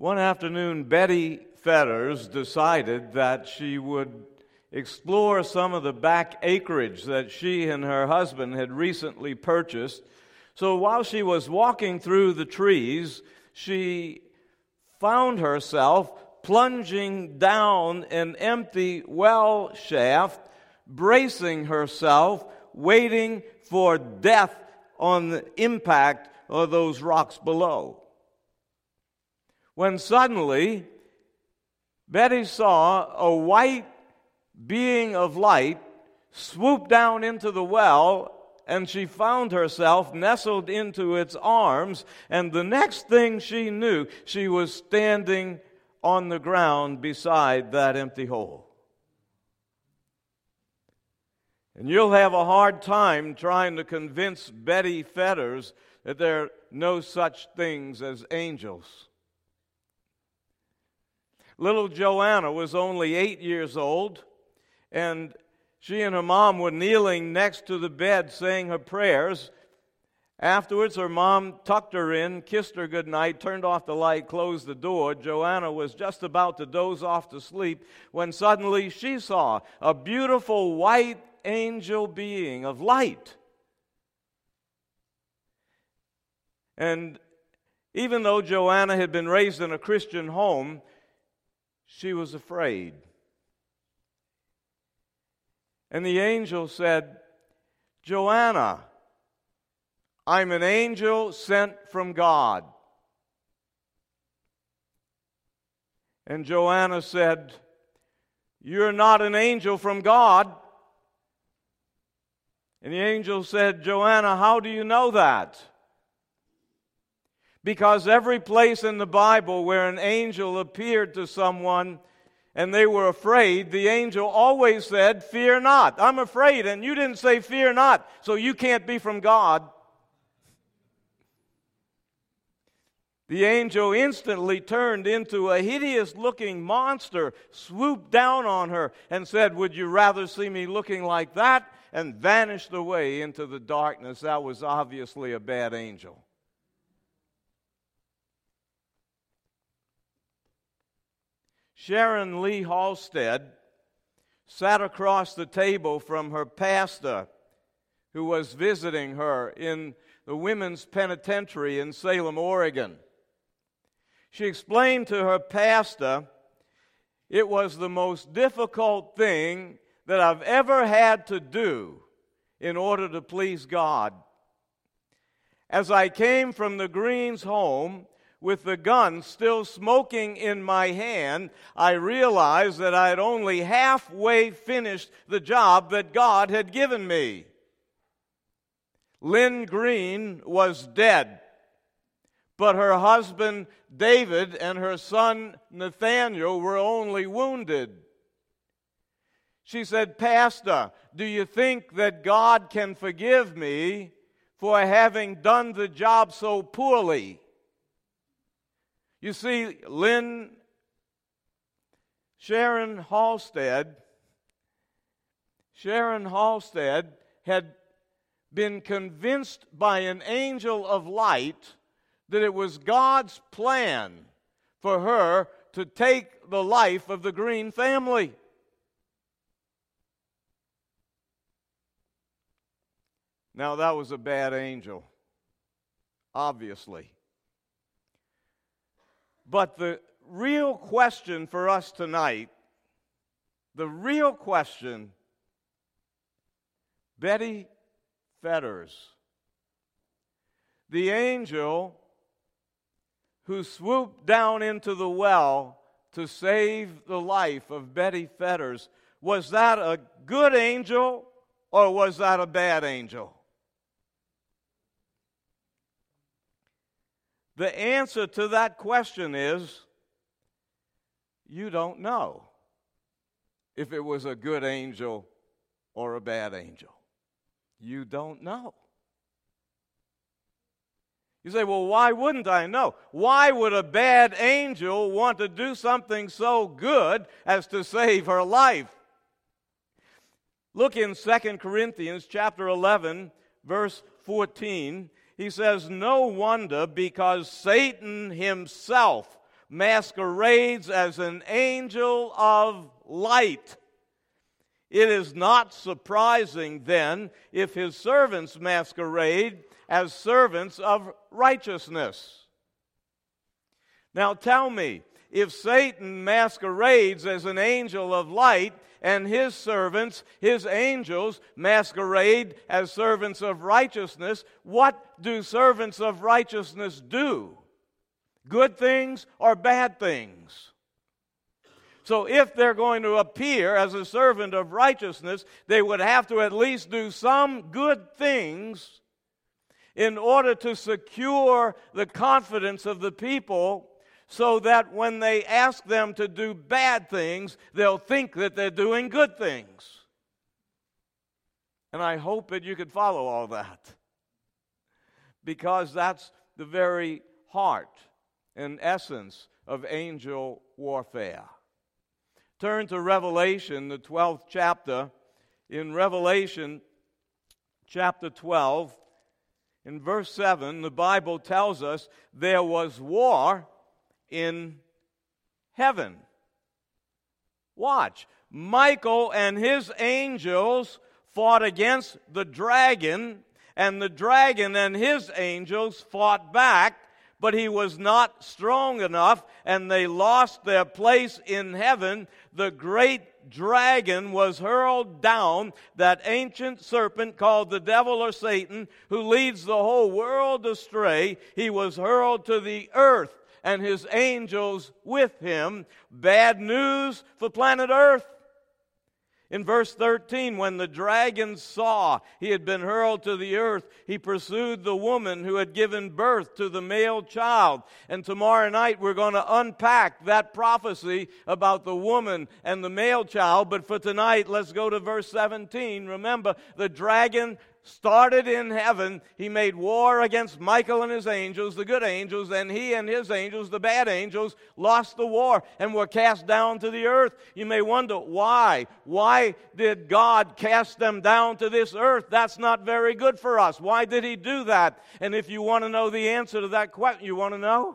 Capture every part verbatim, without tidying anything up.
One afternoon, Betty Fetters decided that she would explore some of the back acreage that she and her husband had recently purchased. So while she was walking through the trees, she found herself plunging down an empty well shaft, bracing herself, waiting for death on the impact of those rocks below. When suddenly, Betty saw a white being of light swoop down into the well, and she found herself nestled into its arms, and the next thing she knew, she was standing on the ground beside that empty hole. And you'll have a hard time trying to convince Betty Fetters that there are no such things as angels. Little Joanna was only eight years old, and she and her mom were kneeling next to the bed saying her prayers. Afterwards, her mom tucked her in, kissed her goodnight, turned off the light, closed the door. Joanna was just about to doze off to sleep when suddenly she saw a beautiful white angel being of light. And even though Joanna had been raised in a Christian home, she was afraid. And the angel said, "Joanna, I'm an angel sent from God." And Joanna said, "You're not an angel from God." And the angel said, "Joanna, how do you know that?" Because every place in the Bible where an angel appeared to someone and they were afraid, the angel always said, "Fear not." I'm afraid, and you didn't say fear not, so you can't be from God. The angel instantly turned into a hideous-looking monster, swooped down on her, and said, "Would you rather see me looking like that?" and vanished away into the darkness. That was obviously a bad angel. Sharon Lee Halstead sat across the table from her pastor who was visiting her in the women's penitentiary in Salem, Oregon. She explained to her pastor, "It was the most difficult thing that I've ever had to do in order to please God. As I came from the Greens' home with the gun still smoking in my hand, I realized that I had only halfway finished the job that God had given me. Lynn Green was dead, but her husband David and her son Nathaniel were only wounded." She said, "Pastor, do you think that God can forgive me for having done the job so poorly?" You see, Lynn, Sharon Halstead, Sharon Halstead had been convinced by an angel of light that it was God's plan for her to take the life of the Green family. Now, that was a bad angel, obviously. But the real question for us tonight, the real question, Betty Fetters, the angel who swooped down into the well to save the life of Betty Fetters, was that a good angel or was that a bad angel? The answer to that question is, you don't know if it was a good angel or a bad angel. You don't know. You say, "Well, why wouldn't I know? Why would a bad angel want to do something so good as to save her life?" Look in Second Corinthians chapter eleven, verse fourteen. He says, "No wonder, because Satan himself masquerades as an angel of light. It is not surprising then if his servants masquerade as servants of righteousness. Now tell me, if Satan masquerades as an angel of light and his servants, his angels, masquerade as servants of righteousness, what do servants of righteousness do? Good things or bad things? So if they're going to appear as a servant of righteousness, they would have to at least do some good things in order to secure the confidence of the people, so that when they ask them to do bad things, they'll think that they're doing good things. And I hope that you could follow all that, because that's the very heart and essence of angel warfare. Turn to Revelation, the twelfth chapter. In Revelation chapter twelve, in verse seven, the Bible tells us there was war in heaven. Watch. Michael and his angels fought against the dragon, and the dragon and his angels fought back, but he was not strong enough, and they lost their place in heaven. The great dragon was hurled down, that ancient serpent called the devil or Satan, who leads the whole world astray. He was hurled to the earth, and his angels with him. Bad news for planet Earth. In verse thirteen, when the dragon saw he had been hurled to the earth, he pursued the woman who had given birth to the male child. And tomorrow night we're going to unpack that prophecy about the woman and the male child. But for tonight, let's go to verse seventeen. Remember, the dragon started in heaven. He made war against Michael and his angels, the good angels, and he and his angels, the bad angels, lost the war and were cast down to the earth. You may wonder why. Why did God cast them down to this earth? That's not very good for us. Why did he do that? And if you want to know the answer to that question, you want to know?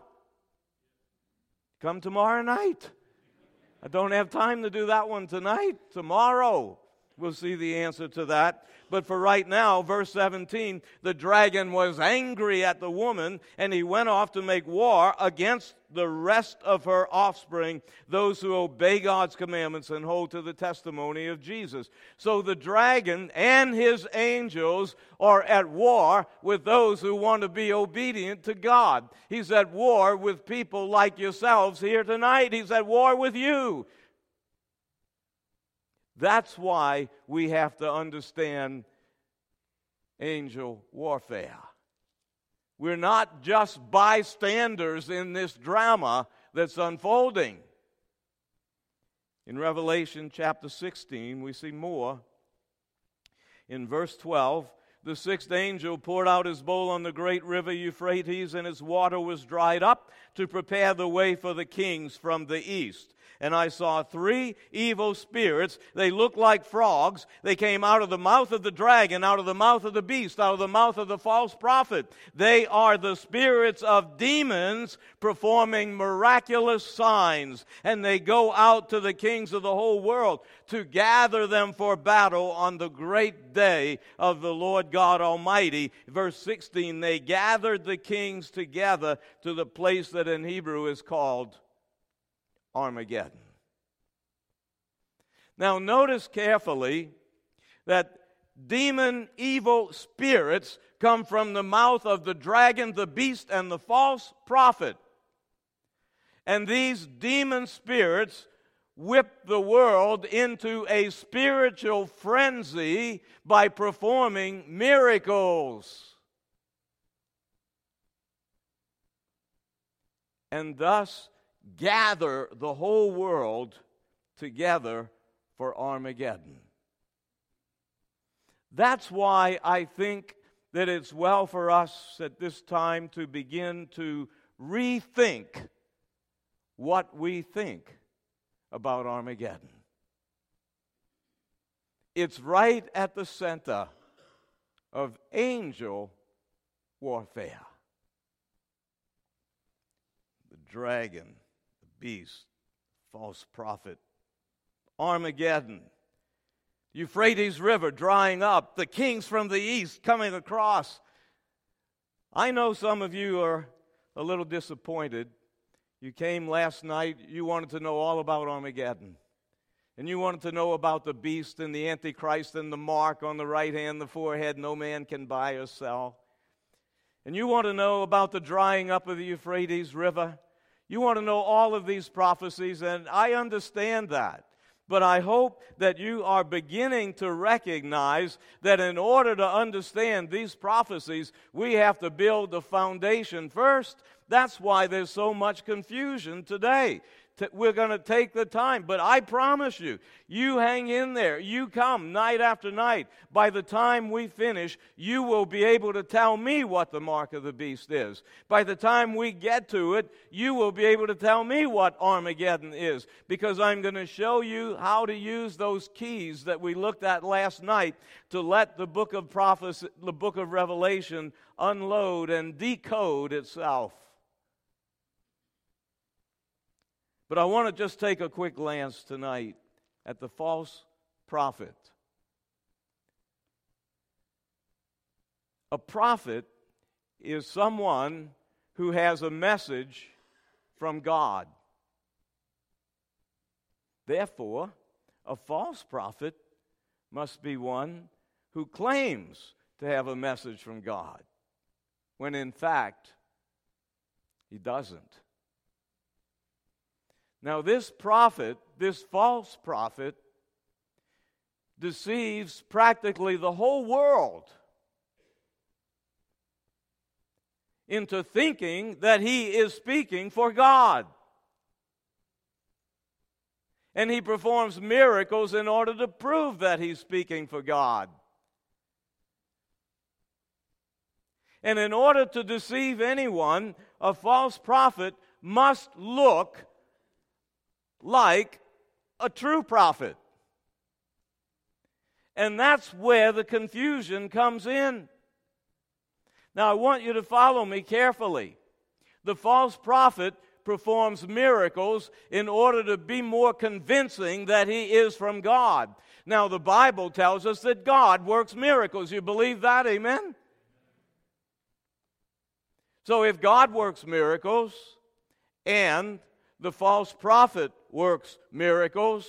Come tomorrow night. I don't have time to do that one tonight. Tomorrow we'll see the answer to that. But for right now, verse seventeen, the dragon was angry at the woman, and he went off to make war against the rest of her offspring, those who obey God's commandments and hold to the testimony of Jesus. So the dragon and his angels are at war with those who want to be obedient to God. He's at war with people like yourselves here tonight. He's at war with you. That's why we have to understand angel warfare. We're not just bystanders in this drama that's unfolding. In Revelation chapter sixteen, we see more. In verse twelve, the sixth angel poured out his bowl on the great river Euphrates, and its water was dried up to prepare the way for the kings from the east. And I saw three evil spirits. They looked like frogs. They came out of the mouth of the dragon, out of the mouth of the beast, out of the mouth of the false prophet. They are the spirits of demons performing miraculous signs. And they go out to the kings of the whole world to gather them for battle on the great day of the Lord God Almighty. Verse sixteen, they gathered the kings together to the place that in Hebrew is called Armageddon. Now notice carefully that demon evil spirits come from the mouth of the dragon, the beast, and the false prophet. And these demon spirits whip the world into a spiritual frenzy by performing miracles. And thus gather the whole world together for Armageddon. That's why I think that it's well for us at this time to begin to rethink what we think about Armageddon. It's right at the center of angel warfare. The dragon beast, false prophet. Armageddon. Euphrates River drying up. The kings from the east coming across. I know some of you are a little disappointed. You came last night, you wanted to know all about Armageddon. And you wanted to know about the beast and the Antichrist and the mark on the right hand, the forehead, no man can buy or sell. And you want to know about the drying up of the Euphrates River. You want to know all of these prophecies, and I understand that. But I hope that you are beginning to recognize that in order to understand these prophecies, we have to build the foundation first. That's why there's so much confusion today. We're going to take the time, but I promise you, you hang in there. You come night after night. By the time we finish, you will be able to tell me what the mark of the beast is. By the time we get to it, you will be able to tell me what Armageddon is, because I'm going to show you how to use those keys that we looked at last night to let the book of prophecy, the book of Revelation unload and decode itself. But I want to just take a quick glance tonight at the false prophet. A prophet is someone who has a message from God. Therefore, a false prophet must be one who claims to have a message from God, when in fact, he doesn't. Now, this prophet, this false prophet, deceives practically the whole world into thinking that he is speaking for God. And he performs miracles in order to prove that he's speaking for God. And in order to deceive anyone, a false prophet must look like a true prophet. And that's where the confusion comes in. Now, I want you to follow me carefully. The false prophet performs miracles in order to be more convincing that he is from God. Now, the Bible tells us that God works miracles. You believe that? Amen? So if God works miracles and the false prophet works miracles,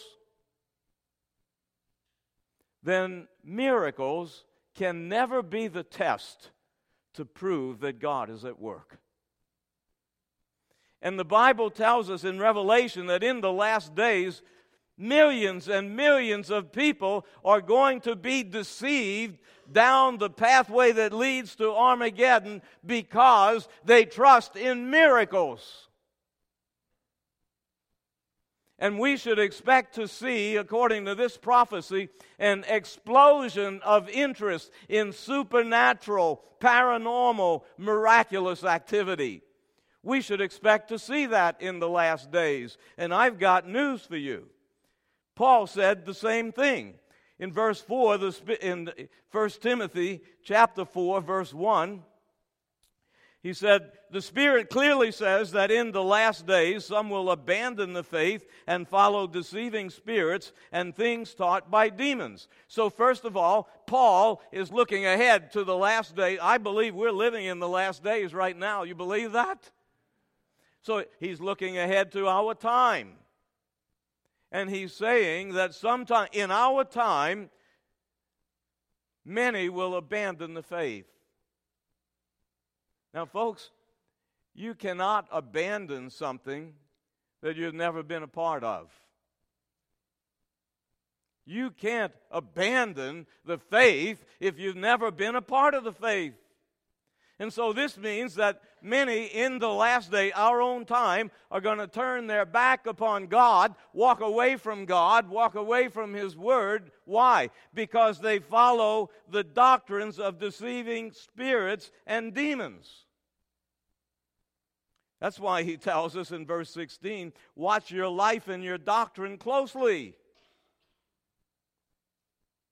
then miracles can never be the test to prove that God is at work. And the Bible tells us in Revelation that in the last days, millions and millions of people are going to be deceived down the pathway that leads to Armageddon because they trust in miracles. And we should expect to see, according to this prophecy, an explosion of interest in supernatural, paranormal, miraculous activity. We should expect to see that in the last days. And I've got news for you. Paul said the same thing. In verse four, in First Timothy chapter four, verse one, he said, the Spirit clearly says that in the last days some will abandon the faith and follow deceiving spirits and things taught by demons. So first of all, Paul is looking ahead to the last day. I believe we're living in the last days right now. You believe that? So he's looking ahead to our time. And he's saying that sometime in our time, many will abandon the faith. Now, folks, you cannot abandon something that you've never been a part of. You can't abandon the faith if you've never been a part of the faith. And so this means that many in the last day, our own time, are going to turn their back upon God, walk away from God, walk away from His Word. Why? Because they follow the doctrines of deceiving spirits and demons. That's why he tells us in verse sixteen, watch your life and your doctrine closely.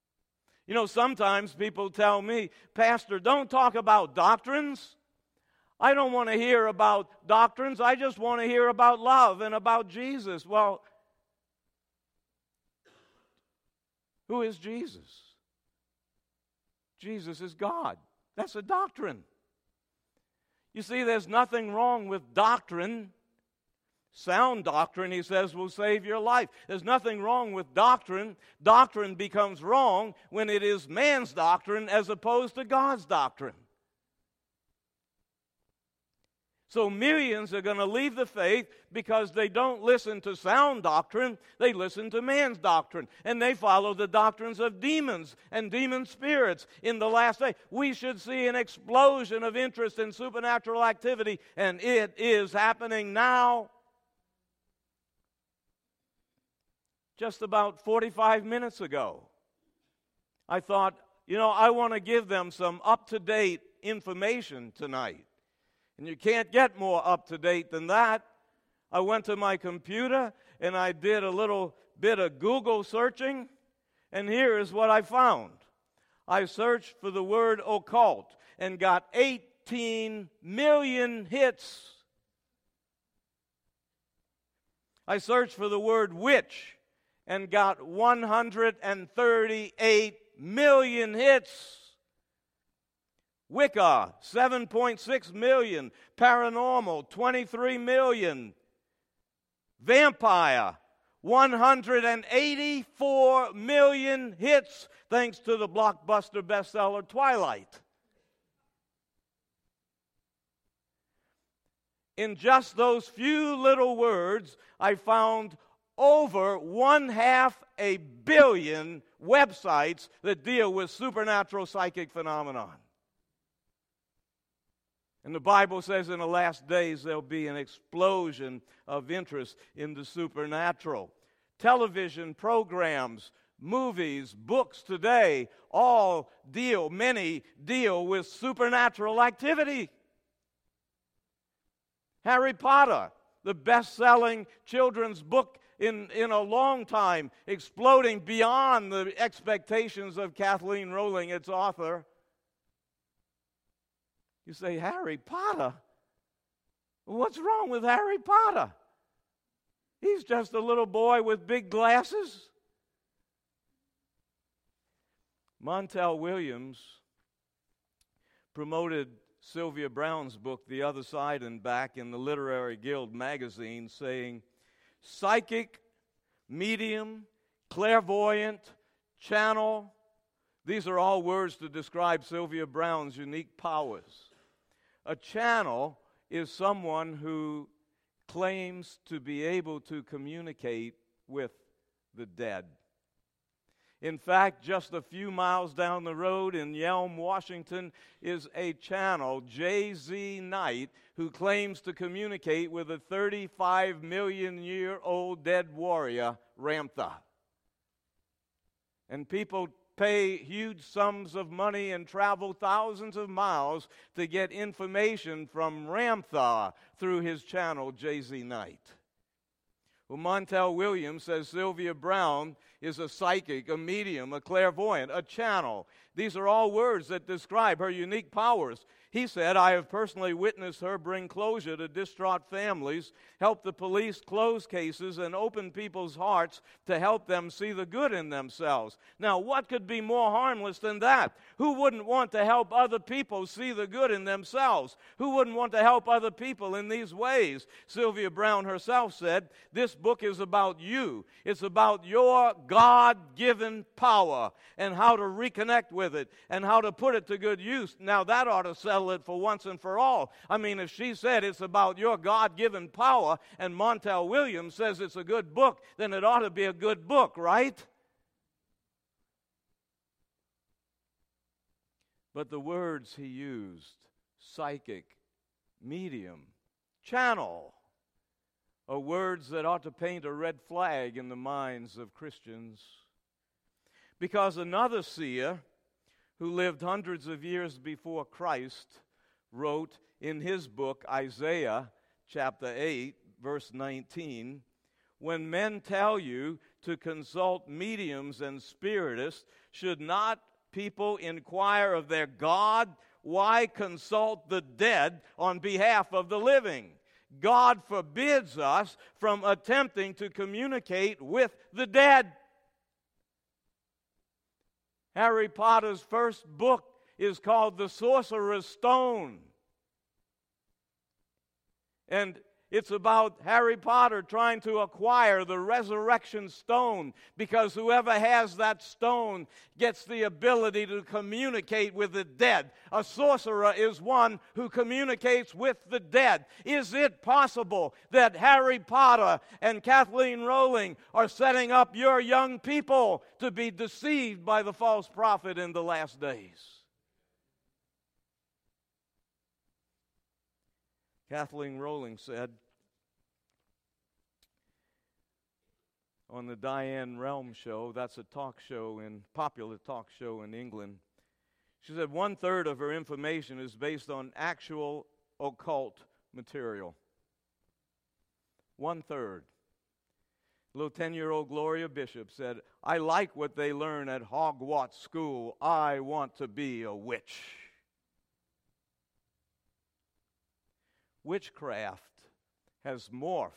You know, sometimes people tell me, Pastor, don't talk about doctrines. I don't want to hear about doctrines. I just want to hear about love and about Jesus. Well, who is Jesus? Jesus is God. That's a doctrine. You see, there's nothing wrong with doctrine. Sound doctrine, he says, will save your life. There's nothing wrong with doctrine. Doctrine becomes wrong when it is man's doctrine as opposed to God's doctrine. So millions are going to leave the faith because they don't listen to sound doctrine. They listen to man's doctrine. And they follow the doctrines of demons and demon spirits in the last day. We should see an explosion of interest in supernatural activity, and it is happening now. Just about forty-five minutes ago, I thought, you know, I want to give them some up-to-date information tonight. And you can't get more up-to-date than that. I went to my computer and I did a little bit of Google searching, and here is what I found. I searched for the word occult and got eighteen million hits. I searched for the word witch and got one hundred thirty-eight million hits. Wicca, seven point six million. Paranormal, twenty-three million. Vampire, one hundred eighty-four million hits, thanks to the blockbuster bestseller Twilight. In just those few little words, I found over one half a billion websites that deal with supernatural psychic phenomenon. And the Bible says in the last days there'll be an explosion of interest in the supernatural. Television programs, movies, books today all deal, many deal with supernatural activity. Harry Potter, the best-selling children's book in, in a long time, exploding beyond the expectations of Kathleen Rowling, its author. You say, Harry Potter? What's wrong with Harry Potter? He's just a little boy with big glasses. Montel Williams promoted Sylvia Browne's book, The Other Side and Back, in the Literary Guild magazine, saying, psychic, medium, clairvoyant, channel, these are all words to describe Sylvia Browne's unique powers. A channel is someone who claims to be able to communicate with the dead. In fact, just a few miles down the road in Yelm, Washington, is a channel, J Z Knight, who claims to communicate with a thirty-five million year old dead warrior, Ramtha. And people pay huge sums of money and travel thousands of miles to get information from Ramtha through his channel, J Z Knight. Well, Montel Williams says Sylvia Browne is a psychic, a medium, a clairvoyant, a channel. These are all words that describe her unique powers. He said, I have personally witnessed her bring closure to distraught families, help the police close cases, and open people's hearts to help them see the good in themselves. Now, what could be more harmless than that? Who wouldn't want to help other people see the good in themselves? Who wouldn't want to help other people in these ways? Sylvia Browne herself said, this book is about you. It's about your God-given power and how to reconnect with it and how to put it to good use. Now, that ought to settle it for once and for all. I mean, if she said it's about your God-given power and Montel Williams says it's a good book, then it ought to be a good book, right? But the words he used, psychic, medium, channel, are words that ought to paint a red flag in the minds of Christians. Because another seer who lived hundreds of years before Christ wrote in his book, Isaiah chapter eight, verse nineteen, when men tell you to consult mediums and spiritists, should not people inquire of their God why consult the dead on behalf of the living? God forbids us from attempting to communicate with the dead. Harry Potter's first book is called The Sorcerer's Stone. And it's about Harry Potter trying to acquire the resurrection stone, because whoever has that stone gets the ability to communicate with the dead. A sorcerer is one who communicates with the dead. Is it possible that Harry Potter and Kathleen Rowling are setting up your young people to be deceived by the false prophet in the last days? Kathleen Rowling said on the Diane Realm show, that's a talk show, in popular talk show in England, she said one third of her information is based on actual occult material. One third. Little ten-year-old Gloria Bishop said, "I like what they learn at Hogwarts School. I want to be a witch." Witchcraft has morphed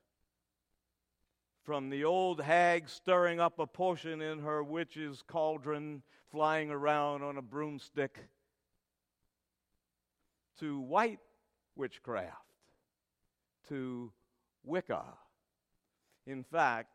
from the old hag stirring up a potion in her witch's cauldron, flying around on a broomstick, to white witchcraft, to Wicca. In fact,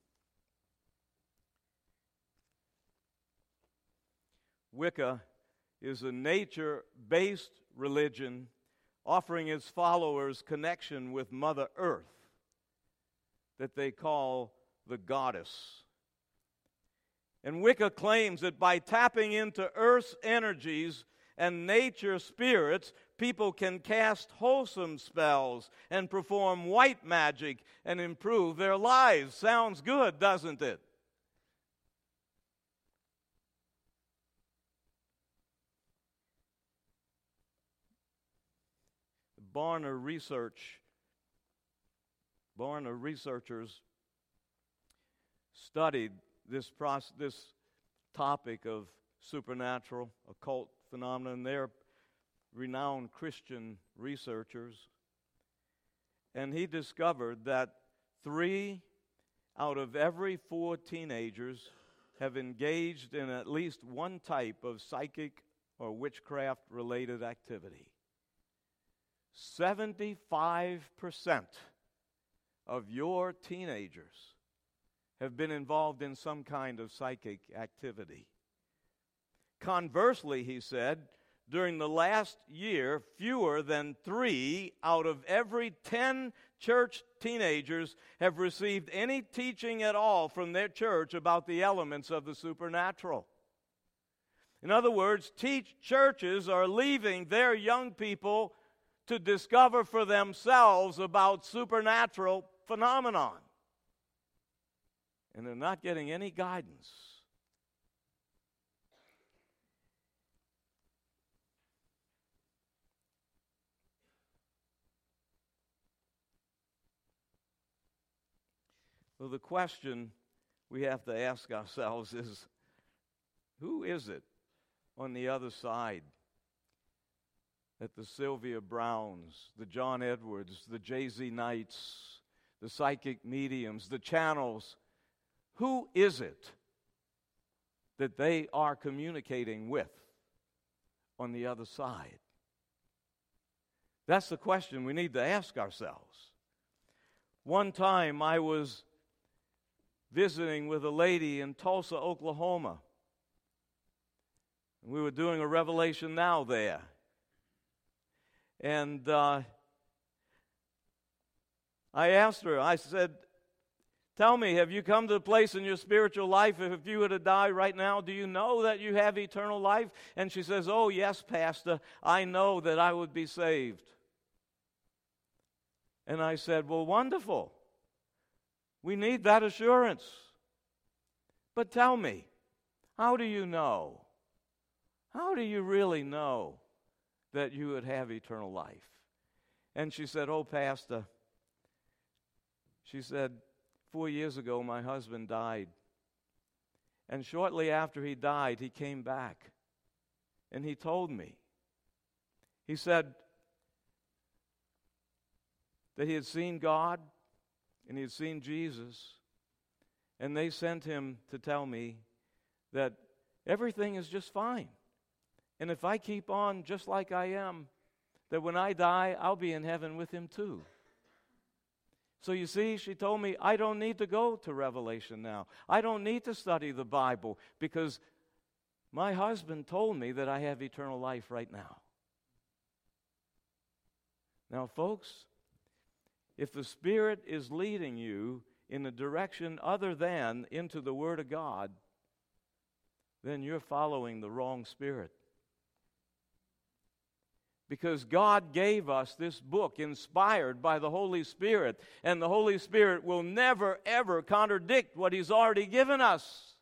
Wicca is a nature-based religion offering its followers connection with Mother Earth that they call the goddess. And Wicca claims that by tapping into Earth's energies and nature spirits, people can cast wholesome spells and perform white magic and improve their lives. Sounds good, doesn't it? Barna Research, Barna researchers studied this process, this topic of supernatural, occult phenomenon. They're renowned Christian researchers. And he discovered that three out of every four teenagers have engaged in at least one type of psychic or witchcraft-related activity. seventy-five percent of your teenagers have been involved in some kind of psychic activity. Conversely, he said, during the last year, fewer than three out of every ten church teenagers have received any teaching at all from their church about the elements of the supernatural. In other words, teach churches are leaving their young people to discover for themselves about supernatural phenomenon. And they're not getting any guidance. Well, the question we have to ask ourselves is, who is it on the other side? That the Sylvia Browns, the John Edwards, the J Z Knights, the psychic mediums, the channels, who is it that they are communicating with on the other side? That's the question we need to ask ourselves. One time I was visiting with a lady in Tulsa, Oklahoma. We were doing a Revelation Now there. And uh, I asked her, I said, tell me, have you come to a place in your spiritual life, if you were to die right now, do you know that you have eternal life? And she says, oh, yes, Pastor, I know that I would be saved. And I said, well, wonderful. We need that assurance. But tell me, how do you know? How do you really know that you would have eternal life? And she said, oh, Pastor, she said, four years ago my husband died. And shortly after he died, he came back. And he told me He said that he had seen God and he had seen Jesus, and they sent him to tell me that everything is just fine. And if I keep on just like I am, that when I die, I'll be in heaven with him too. So you see, she told me, I don't need to go to Revelation now. I don't need to study the Bible because my husband told me that I have eternal life right now. Now, folks, if the Spirit is leading you in a direction other than into the Word of God, then you're following the wrong spirit. Because God gave us this book inspired by the Holy Spirit, and the Holy Spirit will never, ever contradict what He's already given us.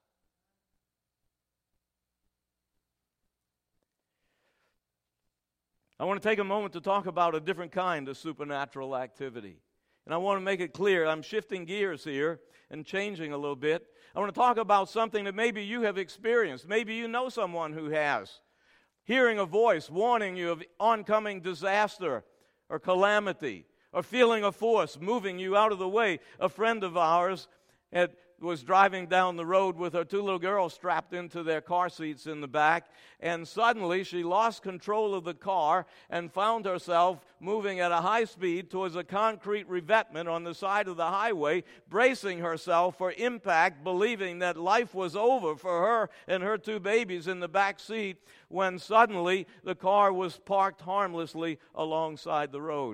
I want to take a moment to talk about a different kind of supernatural activity. And I want to make it clear, I'm shifting gears here and changing a little bit. I want to talk about something that maybe you have experienced. Maybe you know someone who has. Hearing a voice warning you of oncoming disaster or calamity, or feeling a force moving you out of the way. A friend of ours had, was driving down the road with her two little girls strapped into their car seats in the back, and suddenly she lost control of the car and found herself moving at a high speed towards a concrete revetment on the side of the highway, bracing herself for impact, believing that life was over for her and her two babies in the back seat, when suddenly the car was parked harmlessly alongside the road.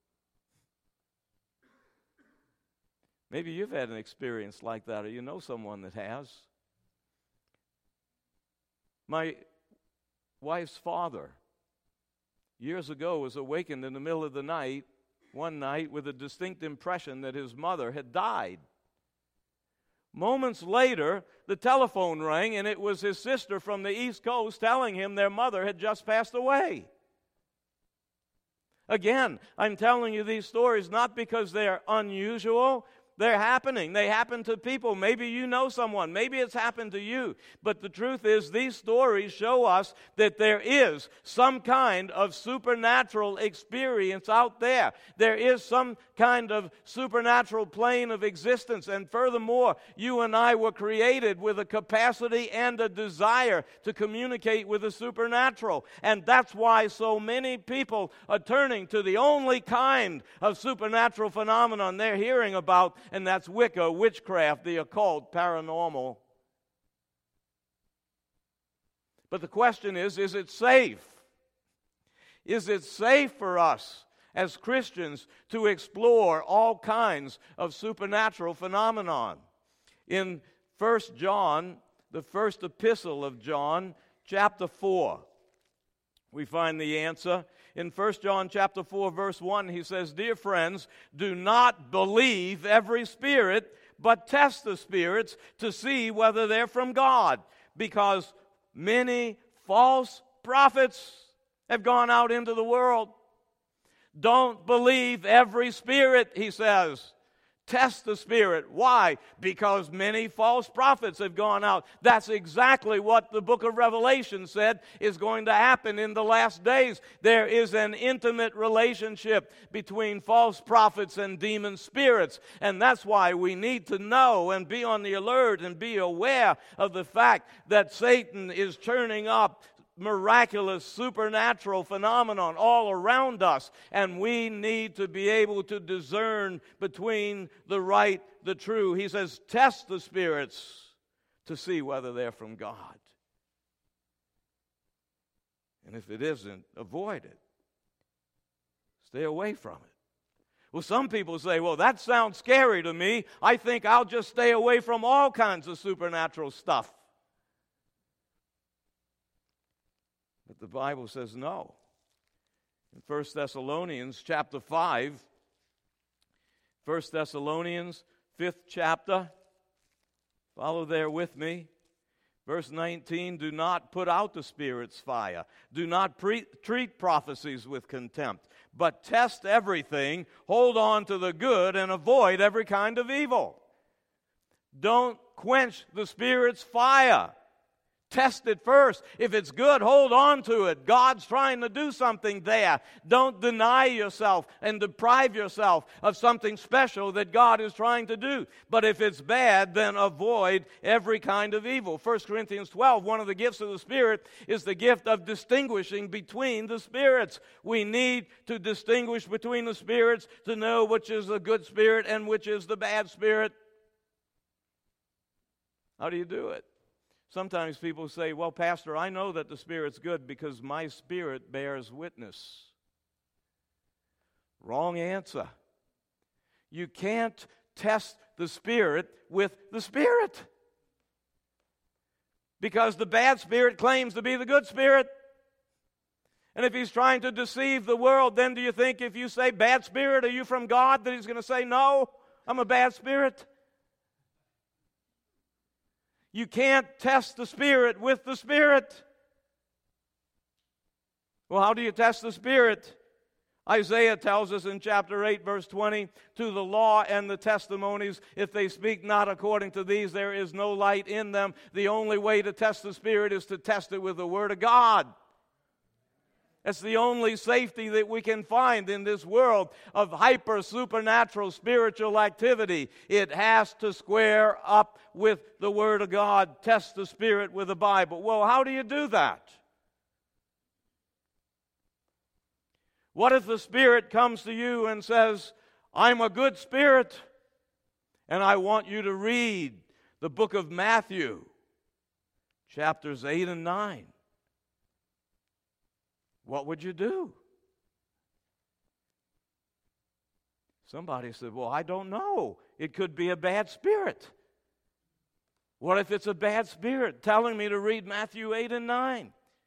Maybe you've had an experience like that, or you know someone that has. My wife's father, years ago, was awakened in the middle of the night, one night, with a distinct impression that his mother had died. Moments later, the telephone rang, and it was his sister from the East Coast telling him their mother had just passed away. Again, I'm telling you these stories not because they're unusual. They're happening. They happen to people. Maybe you know someone. Maybe it's happened to you. But the truth is, these stories show us that there is some kind of supernatural experience out there. There is some kind of supernatural plane of existence. And furthermore, you and I were created with a capacity and a desire to communicate with the supernatural. And that's why so many people are turning to the only kind of supernatural phenomenon they're hearing about, and that's Wicca, witchcraft, the occult, paranormal. But the question is, is it safe? Is it safe for us as Christians to explore all kinds of supernatural phenomenon? In First John, the first epistle of John, chapter four, we find the answer. In First John chapter four, verse one, he says, "Dear friends, do not believe every spirit, but test the spirits to see whether they're from God, because many false prophets have gone out into the world." Don't believe every spirit, he says. Test the spirit. Why? Because many false prophets have gone out. That's exactly what the book of Revelation said is going to happen in the last days. There is an intimate relationship between false prophets and demon spirits. And that's why we need to know and be on the alert and be aware of the fact that Satan is turning up miraculous supernatural phenomenon all around us, and we need to be able to discern between the right, the true. He says, test the spirits to see whether they're from God. And if it isn't, avoid it. Stay away from it. Well, some people say, well, that sounds scary to me. I think I'll just stay away from all kinds of supernatural stuff. But the Bible says no. In First Thessalonians chapter five, First Thessalonians, fifth chapter, follow there with me. Verse nineteen, "Do not put out the Spirit's fire. Do not pre- treat prophecies with contempt, but test everything, hold on to the good, and avoid every kind of evil." Don't quench the Spirit's fire. Test it first. If it's good, hold on to it. God's trying to do something there. Don't deny yourself and deprive yourself of something special that God is trying to do. But if it's bad, then avoid every kind of evil. First Corinthians twelve, one of the gifts of the Spirit is the gift of distinguishing between the spirits. We need to distinguish between the spirits to know which is the good spirit and which is the bad spirit. How do you do it? Sometimes people say, well, Pastor, I know that the Spirit's good because my spirit bears witness. Wrong answer. You can't test the Spirit with the Spirit, because the bad spirit claims to be the good spirit. And if he's trying to deceive the world, then do you think if you say, bad spirit, are you from God, that he's going to say, no, I'm a bad spirit? You can't test the Spirit with the Spirit. Well, how do you test the Spirit? Isaiah tells us in chapter eight, verse twenty, to the law and the testimonies, if they speak not according to these, there is no light in them. The only way to test the Spirit is to test it with the Word of God. That's the only safety that we can find in this world of hyper supernatural spiritual activity. It has to square up with the Word of God. Test the Spirit with the Bible. Well, how do you do that? What if the Spirit comes to you and says, I'm a good spirit, and I want you to read the book of Matthew, chapters eight and nine? What would you do? Somebody said, well, I don't know. It could be a bad spirit. What if it's a bad spirit telling me to read Matthew eight and nine?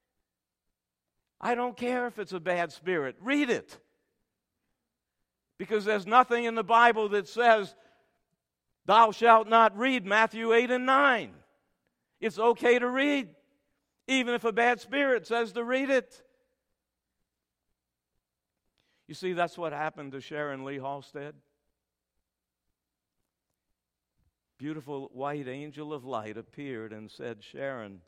I don't care if it's a bad spirit. Read it. Because there's nothing in the Bible that says, thou shalt not read Matthew eight and nine. It's okay to read, even if a bad spirit says to read it. You see, that's what happened to Sharon Lee Halstead. Beautiful white angel of light appeared and said, Sharon,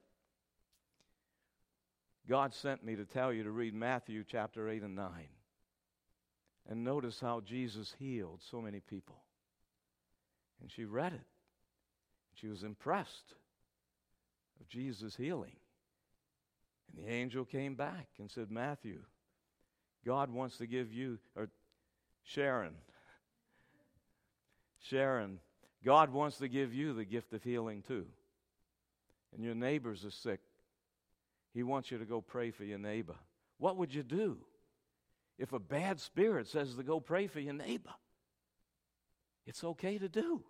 God sent me to tell you to read Matthew chapter eight and nine. And notice how Jesus healed so many people. And she read it. She was impressed of Jesus' healing. And the angel came back and said, Matthew, God wants to give you, or Sharon, Sharon, God wants to give you the gift of healing too. And your neighbors are sick. He wants you to go pray for your neighbor. What would you do if a bad spirit says to go pray for your neighbor? It's okay to do.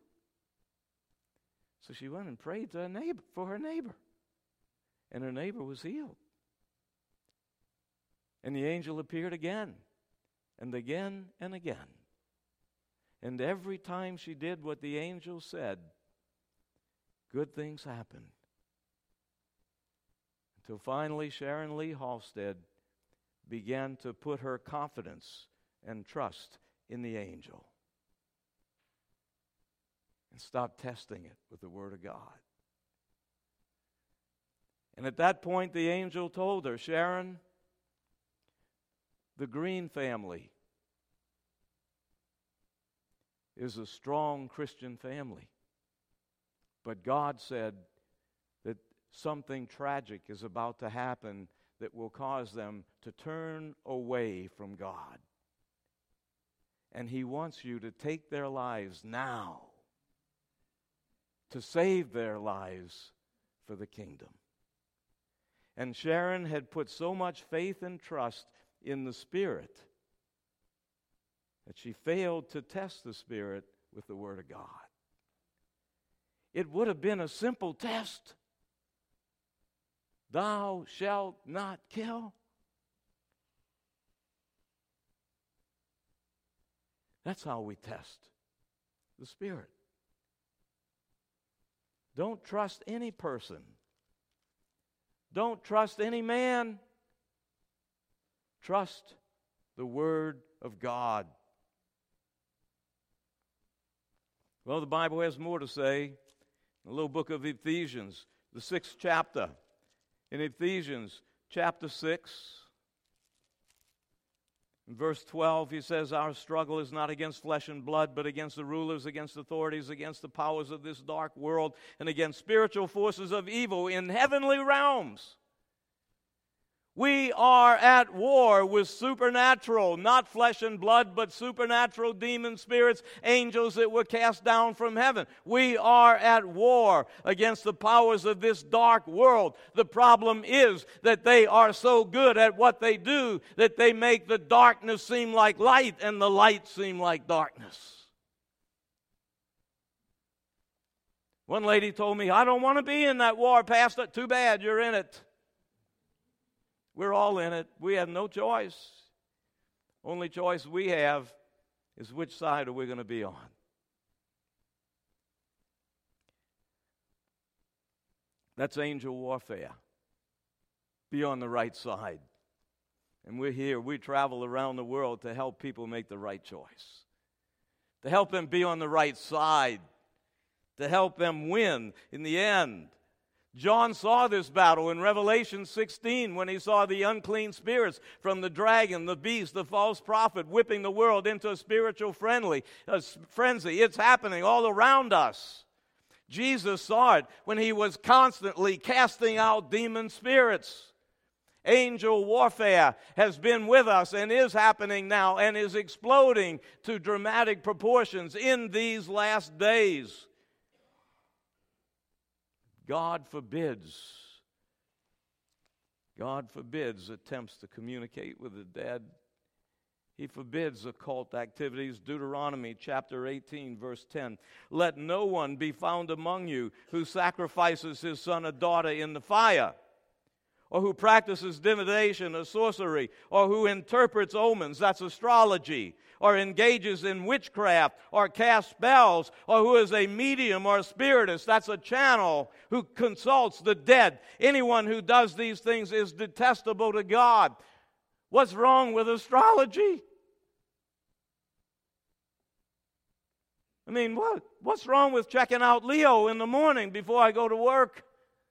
So she went and prayed to her neighbor, for her neighbor. And her neighbor was healed. And the angel appeared again, and again, and again. And every time she did what the angel said, good things happened. Until finally Sharon Lee Halstead began to put her confidence and trust in the angel and stopped testing it with the Word of God. And at that point the angel told her, Sharon, the Green family is a strong Christian family. But God said that something tragic is about to happen that will cause them to turn away from God. And He wants you to take their lives now to save their lives for the kingdom. And Sharon had put so much faith and trust in the Spirit that she failed to test the Spirit with the Word of God. It would have been a simple test. Thou shalt not kill. That's how we test the Spirit. Don't trust any person. Don't trust any man. Trust the Word of God. Well, the Bible has more to say. The little book of Ephesians, the sixth chapter, In Ephesians chapter six, in verse twelve, he says, our struggle is not against flesh and blood, but against the rulers, against authorities, against the powers of this dark world, and against spiritual forces of evil in heavenly realms. We are at war with supernatural, not flesh and blood, but supernatural demon spirits, angels that were cast down from heaven. We are at war against the powers of this dark world. The problem is that they are so good at what they do that they make the darkness seem like light and the light seem like darkness. One lady told me, I don't want to be in that war, Pastor. Too bad, you're in it. We're all in it. We have no choice. Only choice we have is which side are we going to be on. That's angel warfare. Be on the right side. And we're here. We travel around the world to help people make the right choice. To help them be on the right side. To help them win in the end. John saw this battle in Revelation sixteen when he saw the unclean spirits from the dragon, the beast, the false prophet, whipping the world into a spiritual friendly, a frenzy. It's happening all around us. Jesus saw it when he was constantly casting out demon spirits. Angel warfare has been with us and is happening now and is exploding to dramatic proportions in these last days. God forbids, God forbids attempts to communicate with the dead. He forbids occult activities. Deuteronomy chapter eighteen, verse ten. Let no one be found among you who sacrifices his son or daughter in the fire, or who practices divination or sorcery, or who interprets omens, that's astrology, or engages in witchcraft, or casts spells, or who is a medium or a spiritist, that's a channel, who consults the dead. Anyone who does these things is detestable to God. What's wrong with astrology? I mean, what? What's wrong with checking out Leo in the morning before I go to work?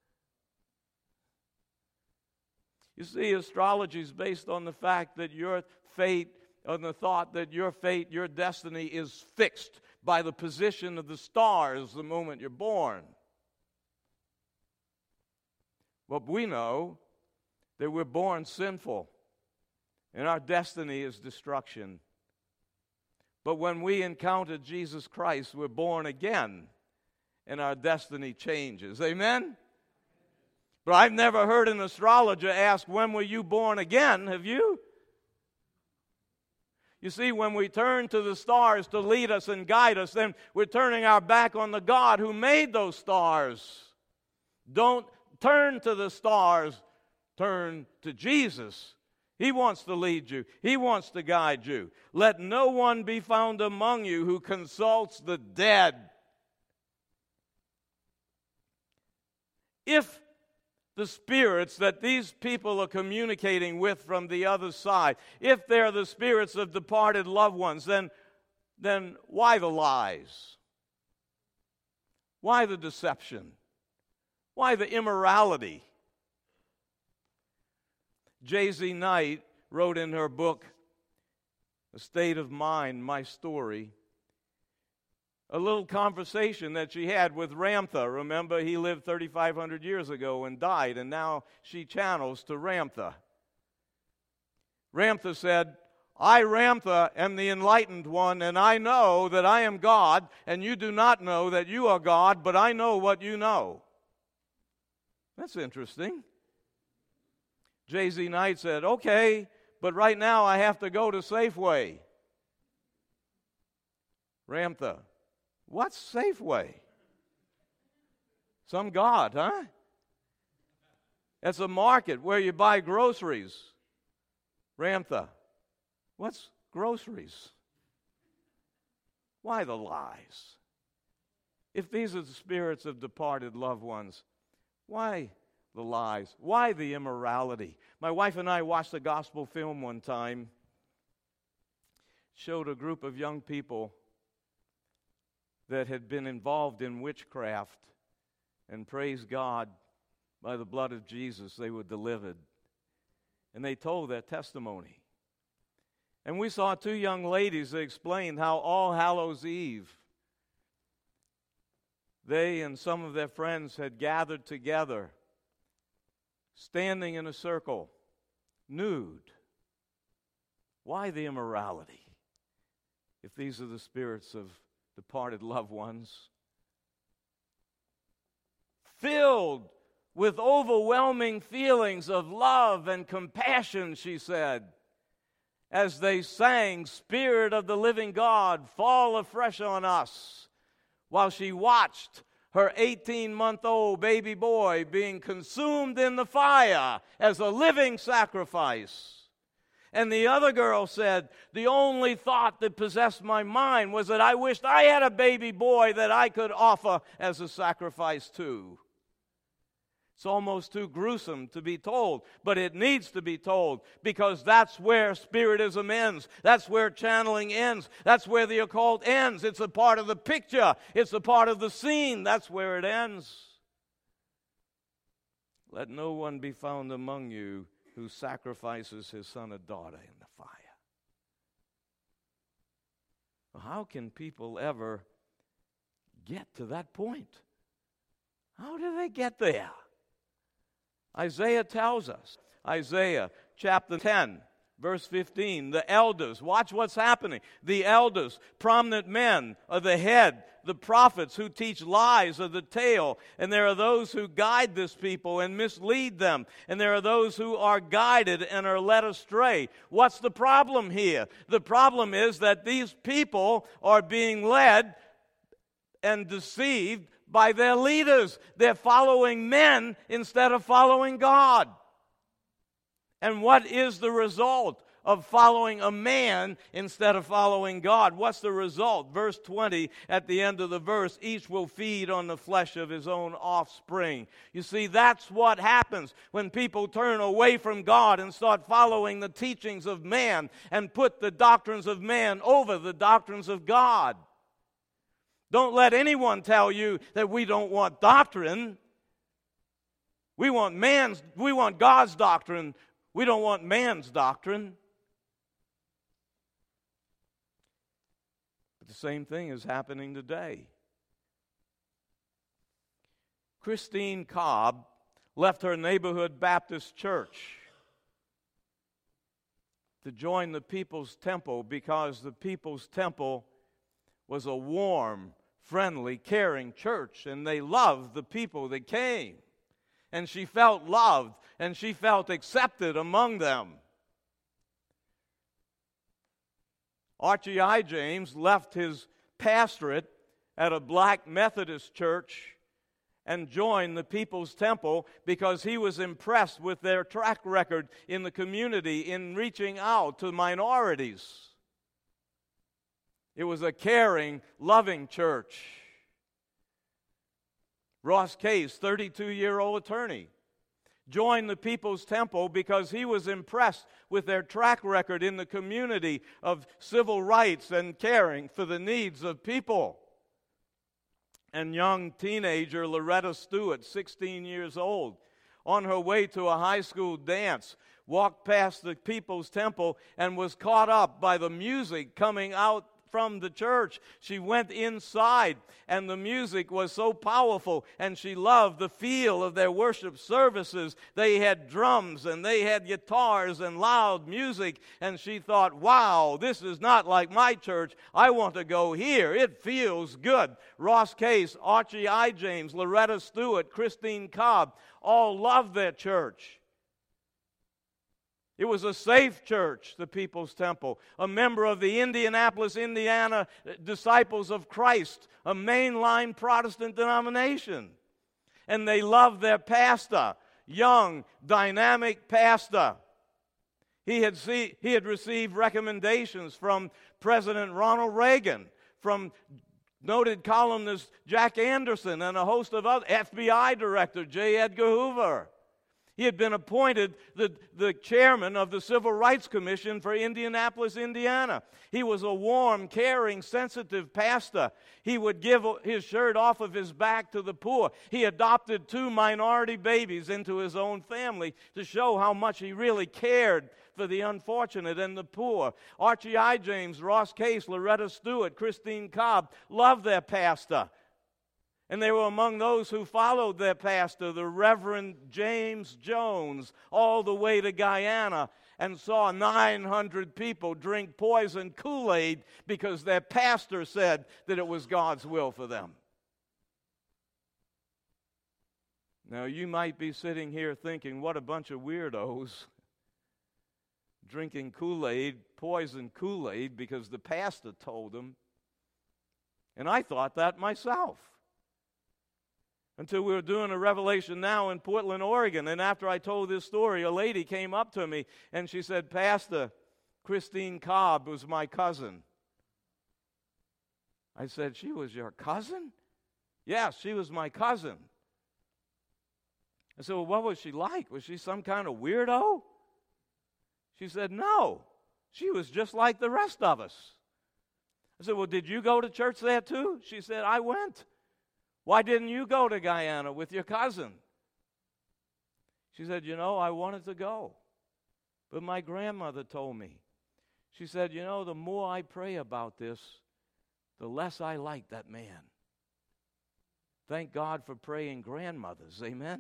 You see, astrology is based on the fact that your fate, on the thought that your fate, your destiny is fixed by the position of the stars the moment you're born. But we know that we're born sinful, and our destiny is destruction. But when we encounter Jesus Christ, we're born again, and our destiny changes. Amen? But I've never heard an astrologer ask, when were you born again? Have you? You see, when we turn to the stars to lead us and guide us, then we're turning our back on the God who made those stars. Don't turn to the stars, turn to Jesus. He wants to lead you. He wants to guide you. Let no one be found among you who consults the dead. If the spirits that these people are communicating with from the other side, if they're the spirits of departed loved ones, then, then why the lies? Why the deception? Why the immorality? J Z Knight wrote in her book, A State of Mind, My Story, a little conversation that she had with Ramtha. Remember, he lived thirty-five hundred years ago and died, and now she channels to Ramtha. Ramtha said, I, Ramtha, am the enlightened one, and I know that I am God, and you do not know that you are God, but I know what you know. That's interesting. J Z Knight said, okay, but right now I have to go to Safeway. Ramtha, what's Safeway? Some god, huh? It's a market where you buy groceries. Ramtha, what's groceries? Why the lies? If these are the spirits of departed loved ones, why the lies? Why the immorality? My wife and I watched a gospel film one time. It showed a group of young people that had been involved in witchcraft, and praise God, by the blood of Jesus, they were delivered. And they told their testimony. And we saw two young ladies that explained how All Hallows Eve, they and some of their friends had gathered together, standing in a circle, nude. Why the immorality? If these are the spirits of departed loved ones, filled with overwhelming feelings of love and compassion, she said, as they sang, "Spirit of the living God, fall afresh on us," while she watched her eighteen-month-old baby boy being consumed in the fire as a living sacrifice. And the other girl said, "The only thought that possessed my mind was that I wished I had a baby boy that I could offer as a sacrifice too." It's almost too gruesome to be told, but it needs to be told, because that's where Spiritism ends. That's where channeling ends. That's where the occult ends. It's a part of the picture. It's a part of the scene. That's where it ends. "Let no one be found among you who sacrifices his son or daughter in the fire." Well, how can people ever get to that point? How do they get there? Isaiah tells us, Isaiah chapter ten, verse fifteen, the elders, watch what's happening. The elders, prominent men, are the head. The prophets who teach lies are the tail. And there are those who guide this people and mislead them. And there are those who are guided and are led astray. What's the problem here? The problem is that these people are being led and deceived by their leaders. They're following men instead of following God. And what is the result of following a man instead of following God? What's the result? Verse twenty, at the end of the verse, "Each will feed on the flesh of his own offspring." You see, that's what happens when people turn away from God and start following the teachings of man and put the doctrines of man over the doctrines of God. Don't let anyone tell you that we don't want doctrine. We want man's, we want God's doctrine. We don't want man's doctrine. But the same thing is happening today. Christine Cobb left her neighborhood Baptist church to join the People's Temple because the People's Temple was a warm, friendly, caring church, and they loved the people that came. And she felt loved, and she felt accepted among them. Archie I. James left his pastorate at a black Methodist church and joined the People's Temple because he was impressed with their track record in the community in reaching out to minorities. It was a caring, loving church. Ross Case, thirty-two-year-old attorney, joined the People's Temple because he was impressed with their track record in the community of civil rights and caring for the needs of people. And young teenager Loretta Stewart, sixteen years old, on her way to a high school dance, walked past the People's Temple and was caught up by the music coming out from the church. She went inside, and the music was so powerful, and she loved the feel of their worship services. They had drums, and they had guitars and loud music, and she thought, wow, this is not like my church. I want to go here. It feels good. Ross Case, Archie I. James, Loretta Stewart, Christine Cobb all loved their church. It was a safe church, the People's Temple, a member of the Indianapolis, Indiana Disciples of Christ, a mainline Protestant denomination. And they loved their pastor, young, dynamic pastor. He had, see, he had received recommendations from President Ronald Reagan, from noted columnist Jack Anderson, and a host of other, F B I Director J. Edgar Hoover. He had been appointed the, the chairman of the Civil Rights Commission for Indianapolis, Indiana. He was a warm, caring, sensitive pastor. He would give his shirt off of his back to the poor. He adopted two minority babies into his own family to show how much he really cared for the unfortunate and the poor. Archie I. James, Ross Case, Loretta Stewart, Christine Cobb loved their pastor. And they were among those who followed their pastor, the Reverend James Jones, all the way to Guyana and saw nine hundred people drink poison Kool-Aid because their pastor said that it was God's will for them. Now, you might be sitting here thinking, what a bunch of weirdos drinking Kool-Aid, poison Kool-Aid, because the pastor told them. And I thought that myself. Until we were doing a Revelation Now in Portland, Oregon. And after I told this story, a lady came up to me and she said, Pastor, Christine Cobb was my cousin. I said, she was your cousin? Yes, she was my cousin. I said, well, what was she like? Was she some kind of weirdo? She said, no. She was just like the rest of us. I said, well, did you go to church there too? She said, I went. Why didn't you go to Guyana with your cousin? She said, you know, I wanted to go, but my grandmother told me. She said, you know, the more I pray about this, the less I like that man. Thank God for praying grandmothers. Amen?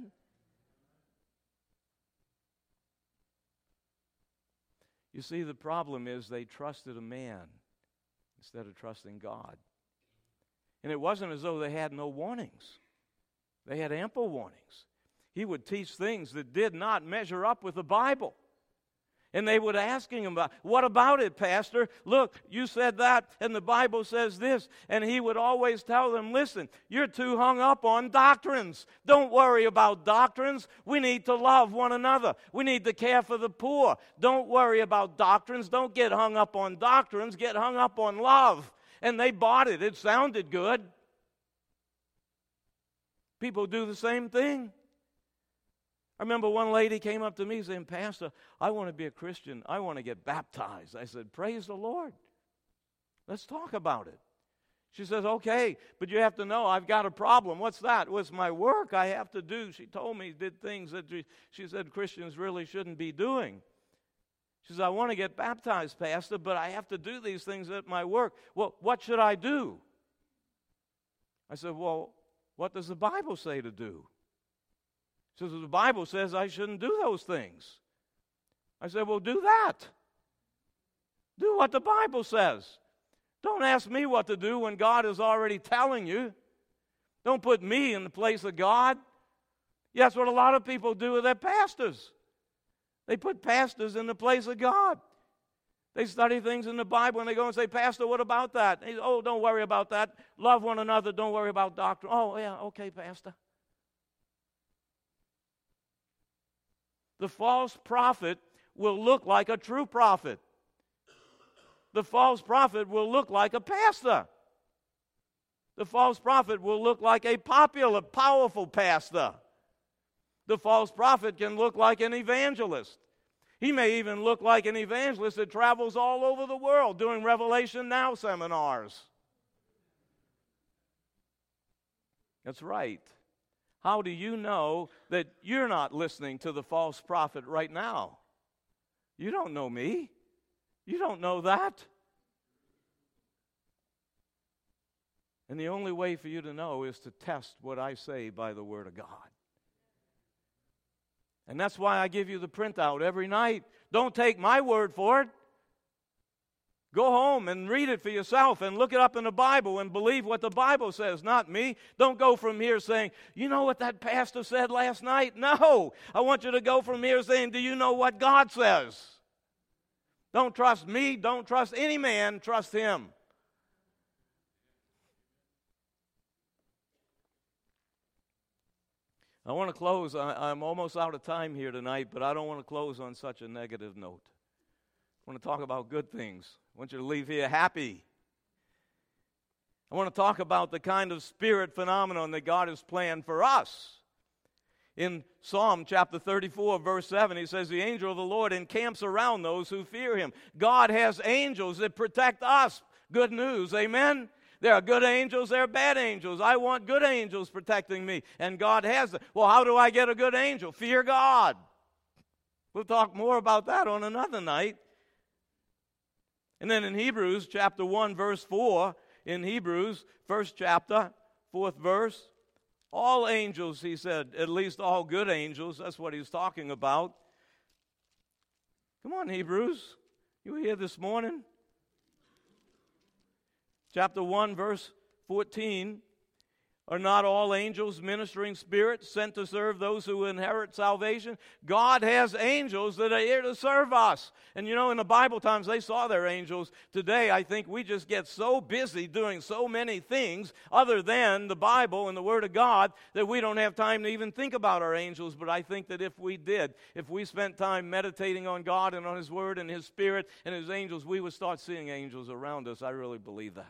You see, the problem is they trusted a man instead of trusting God. And it wasn't as though they had no warnings. They had ample warnings. He would teach things that did not measure up with the Bible. And they would asking him about, what about it, Pastor? Look, you said that, and the Bible says this. And he would always tell them, listen, you're too hung up on doctrines. Don't worry about doctrines. We need to love one another. We need to care for the poor. Don't worry about doctrines. Don't get hung up on doctrines. Get hung up on love. And they bought it. It sounded good. People do the same thing. I remember one lady came up to me saying, Pastor, I want to be a Christian. I want to get baptized. I said, praise the Lord. Let's talk about it. She says, okay, but you have to know I've got a problem. What's that? Well, it's my work I have to do. She told me, did things that she said Christians really shouldn't be doing. She says, I want to get baptized, Pastor, but I have to do these things at my work. Well, what should I do? I said, well, what does the Bible say to do? She says, well, the Bible says I shouldn't do those things. I said, well, do that. Do what the Bible says. Don't ask me what to do when God is already telling you. Don't put me in the place of God. Yeah, that's what a lot of people do with their pastors. They put pastors in the place of God. They study things in the Bible and they go and say, Pastor, what about that? He says, oh, don't worry about that. Love one another. Don't worry about doctrine. Oh, yeah, okay, Pastor. The false prophet will look like a true prophet. The false prophet will look like a pastor. The false prophet will look like a popular, powerful pastor. The false prophet can look like an evangelist. He may even look like an evangelist that travels all over the world doing Revelation Now seminars. That's right. How do you know that you're not listening to the false prophet right now? You don't know me. You don't know that. And the only way for you to know is to test what I say by the Word of God. And that's why I give you the printout every night. Don't take my word for it. Go home and read it for yourself and look it up in the Bible and believe what the Bible says, not me. Don't go from here saying, you know what that pastor said last night? No. I want you to go from here saying, do you know what God says? Don't trust me. Don't trust any man. Trust him. I want to close. I, I'm almost out of time here tonight, but I don't want to close on such a negative note. I want to talk about good things. I want you to leave here happy. I want to talk about the kind of spirit phenomenon that God has planned for us. In Psalm chapter thirty-four, verse seven, he says, the angel of the Lord encamps around those who fear him. God has angels that protect us. Good news, amen? There are good angels, there are bad angels. I want good angels protecting me, and God has them. Well, how do I get a good angel? Fear God. We'll talk more about that on another night. And then in Hebrews chapter one, verse four, in Hebrews, first chapter, fourth verse, all angels, he said, at least all good angels, that's what he's talking about. Come on, Hebrews, you here this morning? Chapter one, verse fourteen, are not all angels ministering spirits sent to serve those who inherit salvation? God has angels that are here to serve us. And you know, in the Bible times, they saw their angels. Today, I think we just get so busy doing so many things other than the Bible and the Word of God that we don't have time to even think about our angels. But I think that if we did, if we spent time meditating on God and on His Word and His Spirit and His angels, we would start seeing angels around us. I really believe that.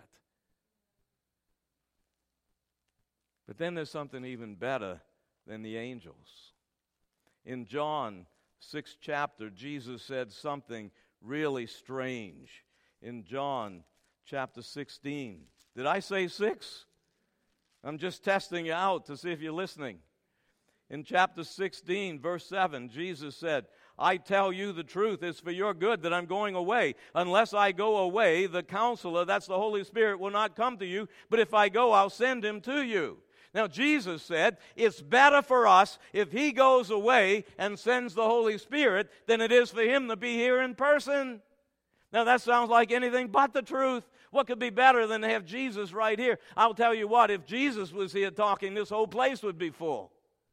But then there's something even better than the angels. In John sixth chapter, Jesus said something really strange. In John chapter sixteen. Did I say six? I'm just testing you out to see if you're listening. In chapter sixteen, verse seven, Jesus said, I tell you the truth, it's for your good that I'm going away. Unless I go away, the Counselor, that's the Holy Spirit, will not come to you. But if I go, I'll send him to you. Now, Jesus said, it's better for us if he goes away and sends the Holy Spirit than it is for him to be here in person. Now, that sounds like anything but the truth. What could be better than to have Jesus right here? I'll tell you what, if Jesus was here talking, this whole place would be full.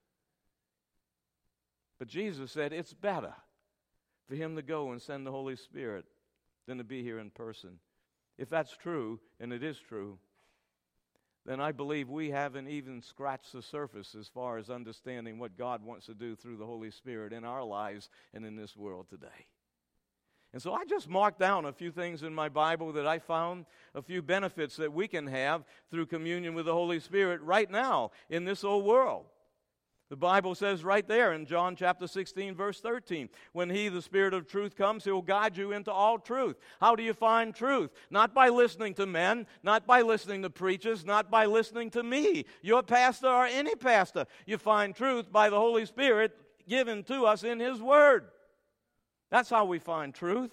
But Jesus said, it's better for him to go and send the Holy Spirit than to be here in person. If that's true, and it is true, then I believe we haven't even scratched the surface as far as understanding what God wants to do through the Holy Spirit in our lives and in this world today. And so I just marked down a few things in my Bible that I found, a few benefits that we can have through communion with the Holy Spirit right now in this old world. The Bible says right there in John chapter sixteen, verse thirteen, when he, the Spirit of truth, comes, he will guide you into all truth. How do you find truth? Not by listening to men, not by listening to preachers, not by listening to me, your pastor or any pastor. You find truth by the Holy Spirit given to us in his Word. That's how we find truth.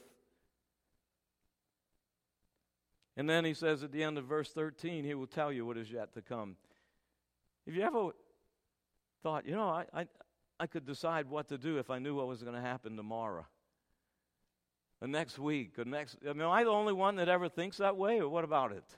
And then he says at the end of verse thirteen, he will tell you what is yet to come. Have you ever thought, you know, I, I I could decide what to do if I knew what was going to happen tomorrow, the next week, or next? I mean, am I the only one that ever thinks that way, or what about it?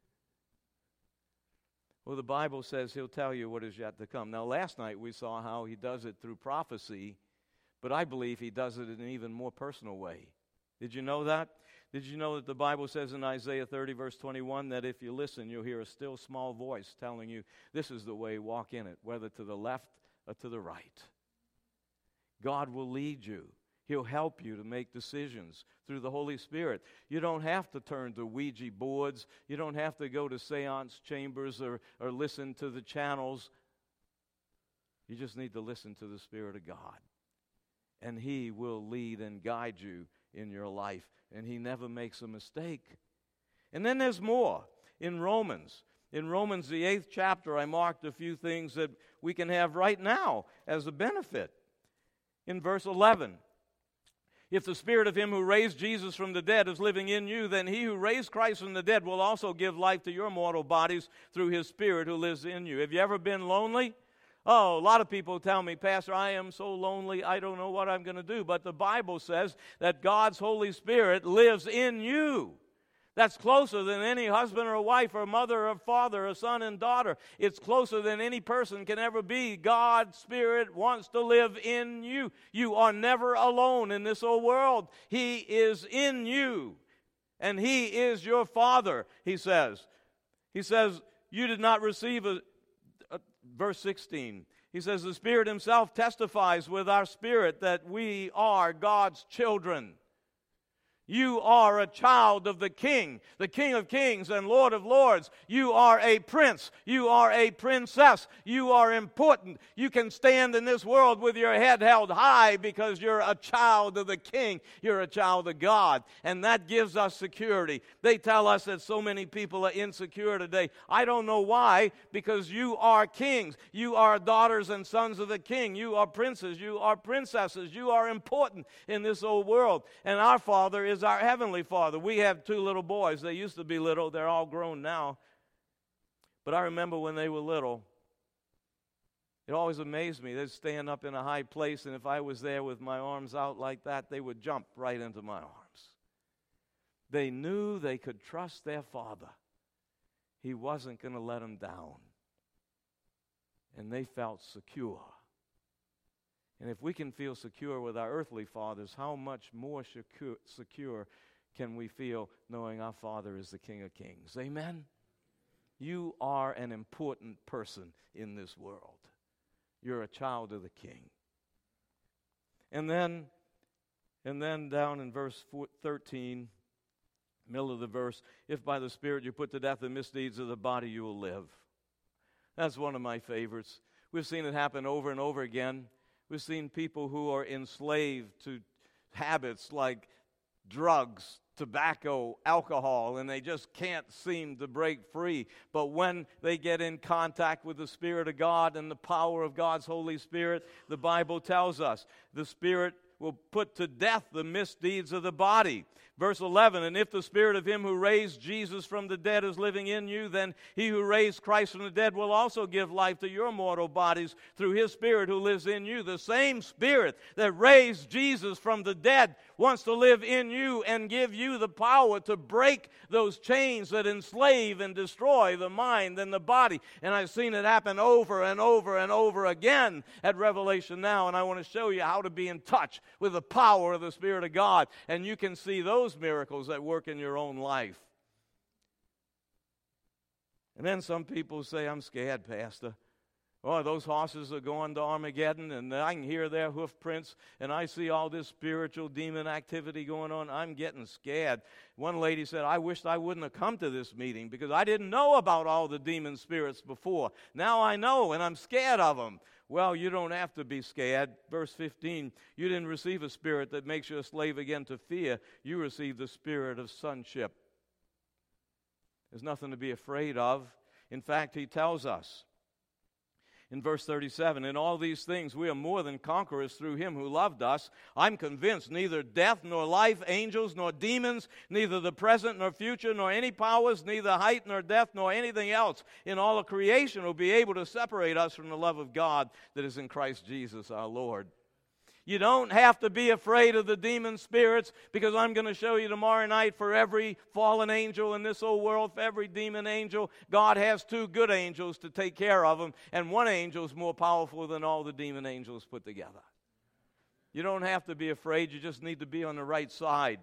Well, the Bible says he'll tell you what is yet to come. Now, last night we saw how he does it through prophecy, but I believe he does it in an even more personal way. Did you know that? Did you know that the Bible says in Isaiah thirty, verse twenty-one, that if you listen, you'll hear a still small voice telling you, this is the way, walk in it, whether to the left or to the right. God will lead you. He'll help you to make decisions through the Holy Spirit. You don't have to turn to Ouija boards. You don't have to go to seance chambers or, or listen to the channels. You just need to listen to the Spirit of God. And he will lead and guide you in your life. And he never makes a mistake. And then there's more. In Romans, in Romans, the eighth chapter, I marked a few things that we can have right now as a benefit. In verse eleven, if the Spirit of him who raised Jesus from the dead is living in you, then he who raised Christ from the dead will also give life to your mortal bodies through his Spirit who lives in you. Have you ever been lonely? Oh, a lot of people tell me, Pastor, I am so lonely, I don't know what I'm going to do. But the Bible says that God's Holy Spirit lives in you. That's closer than any husband or wife or mother or father or son and daughter. It's closer than any person can ever be. God's Spirit wants to live in you. You are never alone in this old world. He is in you, and he is your Father, he says. He says, you did not receive a Verse sixteen, he says, the Spirit himself testifies with our spirit that we are God's children. You are a child of the King, the King of Kings and Lord of Lords. You are a prince. You are a princess. You are important. You can stand in this world with your head held high because you're a child of the King. You're a child of God. And that gives us security. They tell us that so many people are insecure today. I don't know why, because you are kings. You are daughters and sons of the King. You are princes. You are princesses. You are important in this old world. And our Father is our Heavenly Father. We have two little boys. They used to be little. They're all grown now. But I remember when they were little, it always amazed me. They'd stand up in a high place, and if I was there with my arms out like that, they would jump right into my arms. They knew they could trust their Father. He wasn't going to let them down. And they felt secure. And if we can feel secure with our earthly fathers, how much more secure, secure can we feel knowing our Father is the King of Kings? Amen? You are an important person in this world. You're a child of the King. And then, and then down in verse thirteen, middle of the verse, if by the Spirit you put to death the misdeeds of the body, you will live. That's one of my favorites. We've seen it happen over and over again. We've seen people who are enslaved to habits like drugs, tobacco, alcohol, and they just can't seem to break free. But when they get in contact with the Spirit of God and the power of God's Holy Spirit, the Bible tells us the Spirit will put to death the misdeeds of the body. Verse eleven, and if the Spirit of him who raised Jesus from the dead is living in you, then he who raised Christ from the dead will also give life to your mortal bodies through his Spirit who lives in you. The same Spirit that raised Jesus from the dead wants to live in you and give you the power to break those chains that enslave and destroy the mind and the body. And I've seen it happen over and over and over again at Revelation Now, and I want to show you how to be in touch with the power of the Spirit of God. And you can see those miracles that work in your own life. And then some people say, I'm scared, Pastor. Oh, those horses are going to Armageddon, and I can hear their hoof prints, and I see all this spiritual demon activity going on. I'm getting scared. One lady said, I wished I wouldn't have come to this meeting because I didn't know about all the demon spirits before. Now I know, and I'm scared of them. Well, you don't have to be scared. Verse fifteen, you didn't receive a spirit that makes you a slave again to fear. You received the spirit of sonship. There's nothing to be afraid of. In fact, he tells us in verse thirty-seven, in all these things we are more than conquerors through him who loved us. I'm convinced neither death nor life, angels nor demons, neither the present nor future, nor any powers, neither height nor depth, nor anything else in all of creation will be able to separate us from the love of God that is in Christ Jesus our Lord. You don't have to be afraid of the demon spirits, because I'm going to show you tomorrow night for every fallen angel in this old world, for every demon angel, God has two good angels to take care of them, and one angel is more powerful than all the demon angels put together. You don't have to be afraid. You just need to be on the right side.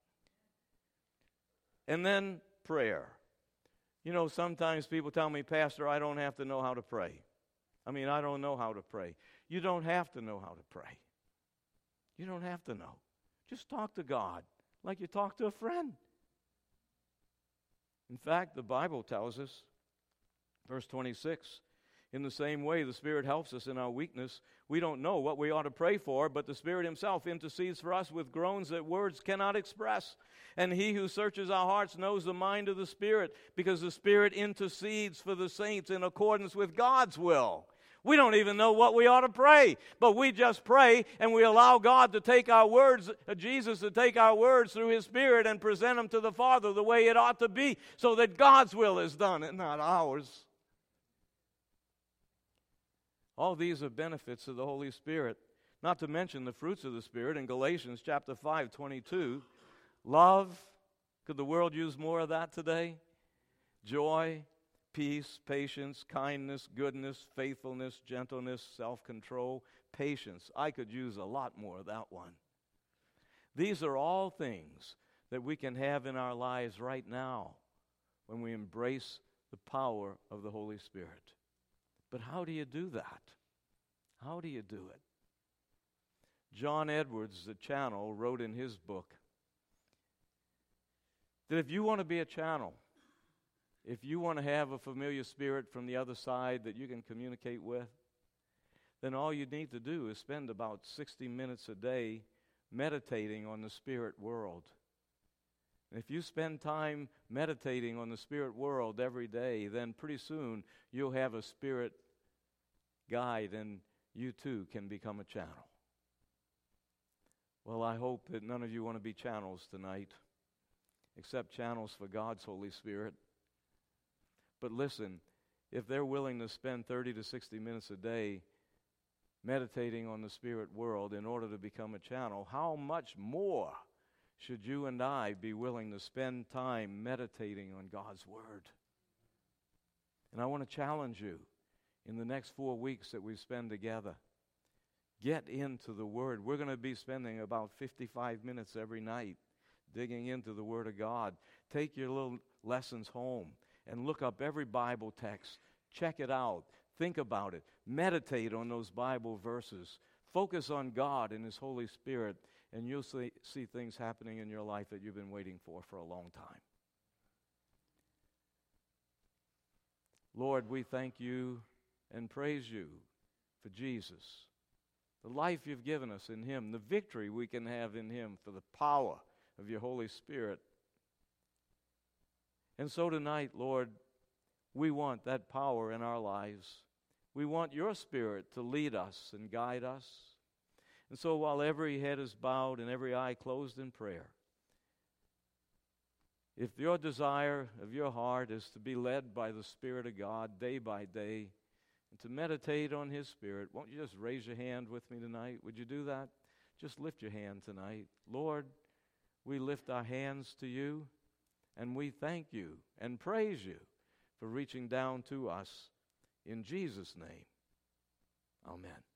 And then prayer. You know, sometimes people tell me, Pastor, I don't have to know how to pray. I mean, I don't know how to pray. You don't have to know how to pray. You don't have to know. Just talk to God like you talk to a friend. In fact, the Bible tells us, verse twenty-six, in the same way the Spirit helps us in our weakness. We don't know what we ought to pray for, but the Spirit himself intercedes for us with groans that words cannot express. And he who searches our hearts knows the mind of the Spirit, because the Spirit intercedes for the saints in accordance with God's will. We don't even know what we ought to pray, but we just pray, and we allow God to take our words, Jesus to take our words through his Spirit and present them to the Father the way it ought to be, so that God's will is done and not ours. All these are benefits of the Holy Spirit, not to mention the fruits of the Spirit in Galatians chapter five, twenty-two. Love, could the world use more of that today? Joy, peace, patience, kindness, goodness, faithfulness, gentleness, self-control, patience. I could use a lot more of that one. These are all things that we can have in our lives right now when we embrace the power of the Holy Spirit. But how do you do that? How do you do it? John Edwards, the Channel, wrote in his book, that if you want to be a channel, if you want to have a familiar spirit from the other side that you can communicate with, then all you need to do is spend about sixty minutes a day meditating on the spirit world. And if you spend time meditating on the spirit world every day, then pretty soon you'll have a spirit guide and you too can become a channel. Well, I hope that none of you want to be channels tonight, except channels for God's Holy Spirit. But listen, if they're willing to spend thirty to sixty minutes a day meditating on the spirit world in order to become a channel, how much more should you and I be willing to spend time meditating on God's Word? And I want to challenge you in the next four weeks that we spend together. Get into the Word. We're going to be spending about fifty-five minutes every night digging into the Word of God. Take your little lessons home and look up every Bible text. Check it out. Think about it. Meditate on those Bible verses. Focus on God and His Holy Spirit, and you'll see, see things happening in your life that you've been waiting for for a long time. Lord, we thank you and praise you for Jesus, the life you've given us in Him, the victory we can have in Him for the power of your Holy Spirit. And so tonight, Lord, we want that power in our lives. We want your Spirit to lead us and guide us. And so while every head is bowed and every eye closed in prayer, if your desire of your heart is to be led by the Spirit of God day by day and to meditate on His Spirit, won't you just raise your hand with me tonight? Would you do that? Just lift your hand tonight. Lord, we lift our hands to you and we thank you and praise you for reaching down to us. In Jesus' name, amen.